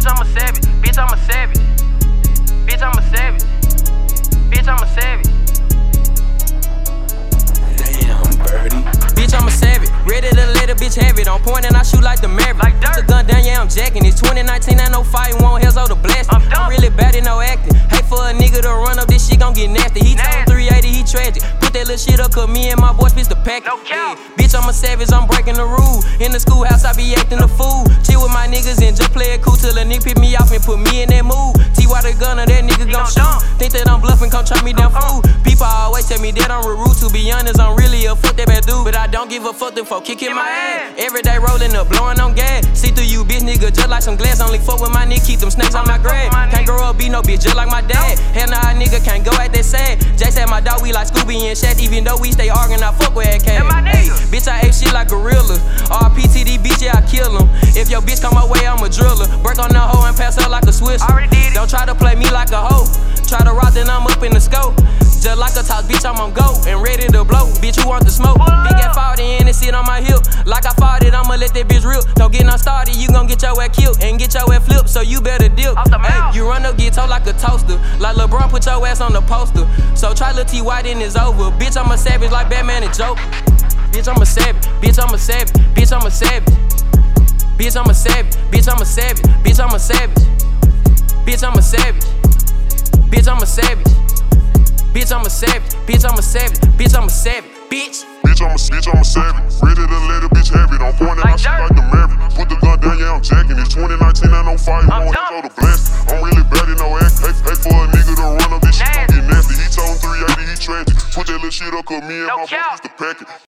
Bitch, I'm a savage. Bitch, I'm a savage. Bitch, I'm a savage. Bitch, I'm a savage. Damn, birdie. Bitch, I'm a savage. Ready to let a bitch have it. On point and I shoot like the Maverick. Like dirt. Put the gun down, yeah, I'm jacking. It's 2019, ain't no fight, won't hell so the blast. I'm really bad in no acting. Hate for a nigga to run up, this shit gon' get nasty. He told 380, he tragic. Put that little shit up, cause me and my boys bitch the pack. No cap. Bitch, I'm a savage, I'm breaking the rule. In the schoolhouse, I be acting a fool. Chill with my niggas and just play it cool till a nigga pick me off and put me in that mood. T.Y. the gunner, that nigga gon' shoot. Think that I'm bluffing, come try me down fool. People always tell me that I'm rude. To be honest, I'm really a fuck that bad dude. But I don't give a fuck them folk kicking my ass. Every day rolling up, blowing on gas. See through you, bitch nigga, just like some glass. Only fuck with my nigga, keep them snakes on my grass. Can't grow up, be no bitch just like my dad. Hell nah, nigga can't go at that sad. Jay said my dog, we like Scooby and Shaq. Even though we stay arguing, I fuck with that cat. Hey, bitch, I ate shit like gorillas. RPTD, bitch, yeah, I kill him. If your bitch come my way, I'm a driller. Break on the hoe and pass her like a Swiss. Don't try to play me like a hoe. Try to rock, then I'm up in the scope. Just like a talk, bitch, I'm on go and ready to blow. Bitch, you want the smoke? Big at 40 and it sit on my hip. Like I fought it, I'ma let that bitch rip. Don't get no started, you gon' get your ass killed and get your ass flipped, so you better dip. Hey, you run up, get told like a toaster. Like LeBron, put your ass on the poster. So try Lil T.Y., then it's over. Bitch, I'm a savage like Batman and Joker. Bitch, I'm a savage. Bitch, I'm a savage. Bitch, I'm a savage. Bitch, I'm a savage. Bitch, I'm a savage. Bitch, I'm a savage. Bitch, I'm a savage. Bitch, I'm a savage. Bitch, I'm a savage. Bitch, I'm a savage. Bitch, I'm a savage. Bitch. Bitch, I'm a savage. Ready to let a bitch have it. On point and I shoot like the Maverick. Put the gun down, yeah, I'm jacking. It's 2019, ain't no fight, won't hell so the blast. I'm really bad in no act. Hate for a nigga to run up, this shit gon' get nasty. He told 380, he tragic. Put that little shit up, cause me and my boys used to pack it.